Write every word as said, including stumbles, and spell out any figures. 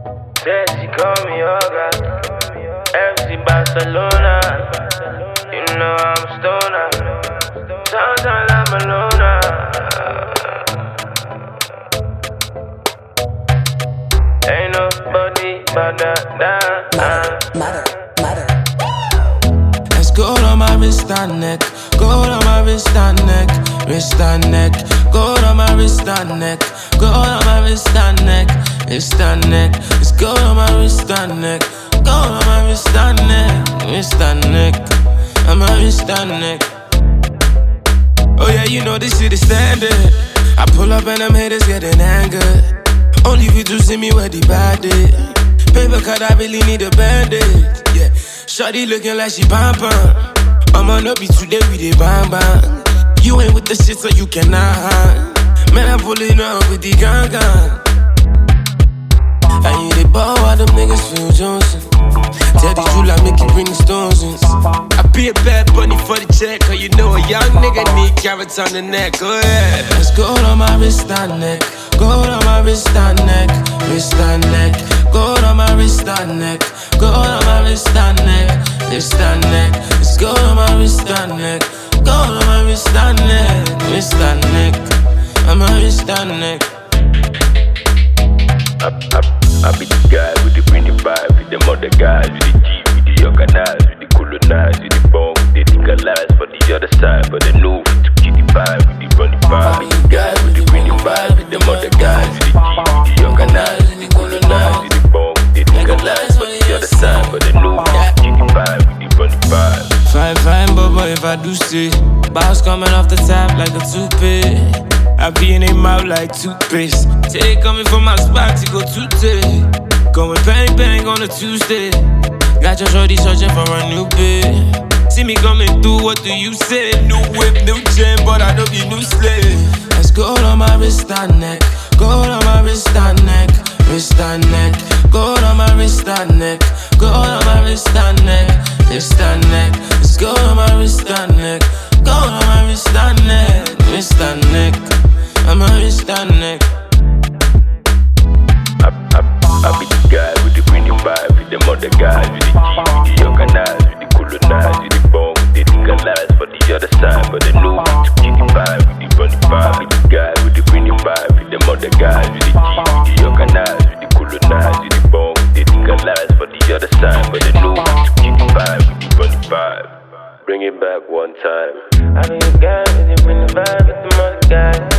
Said she call me Yoga, F C Barcelona. You know I'm a stoner, sometimes I'm a loner. Ain't nobody but that. Mother, mother, mother. Let's go on my wrist and neck, go on my wrist and neck, wrist and neck, go on my wrist and neck, go on my wrist and neck, wrist and neck. Let's go on my wrist and neck, go on my wrist and neck, wrist and neck, on my wrist and neck. Oh yeah, you know this shit is standard. I pull up and them haters getting angered. Only if you do see me where the bad is. Paper cut, I really need a band-aid. Yeah, shawty looking like she bam bam. I'ma not be today with the bam bam. You ain't with the shit so you cannot hang. Man, I'm pulling up with the gang gang. And you they ball while them niggas Phil Johnson. Tell the truth like make you bring the stones in. I be a bad bunny for the check, cause you know a young nigga need carrots on the neck. Go ahead. Let's go on my wrist and neck, go on my wrist and neck, wrist and neck, go on my wrist and neck, go on my wrist and neck, wrist and neck. Let's go on my wrist and neck, go on my wrist and neck, wrist and neck, on my wrist and neck. I, I, I be the guy with the pretty vibe, with them other guys, with the G, with the organized, with the colonized, with the bomb, with the legalized for the other side, but they know to keep the vibe, with the running vibe, with the guy with the pretty vibe, with them other guys, with the G, with the organized, with the colonized, with the bomb, with the legalized for the other side, but they know to keep the vibe, with the running vibe. Fine, fine, bubba, if I do say bounce coming off the top like a toupee. I be in their mouth like toothpaste. Take coming from my spot to go tootsie. Going bang bang on a Tuesday. Got your shorty searching for a new bed. See me coming through, what do you say? New whip, new chain, but I know be new slave. Let's go on my wrist and neck, go on my wrist and neck, wrist and neck, go on my wrist and neck, go on my wrist and neck, wrist and neck. Let's go on my wrist and neck, go on my wrist and neck, wrist and neck, on my wrist and neck. I, I, I be the guy with the pretty vibe, with them other guys, with the G, with the organized, with the colonized, with the bomb, with the legalized for the other side, but they know to keep the vibe, with the running vibe. With the guy with the pretty vibe, with them other guys, with the G, with the organized, with the colonized, with the bomb, with the legalized for the other side, but they know to keep the vibe, with the running vibe. Bring it back one time. I be the guy with the vibe, with the other guys.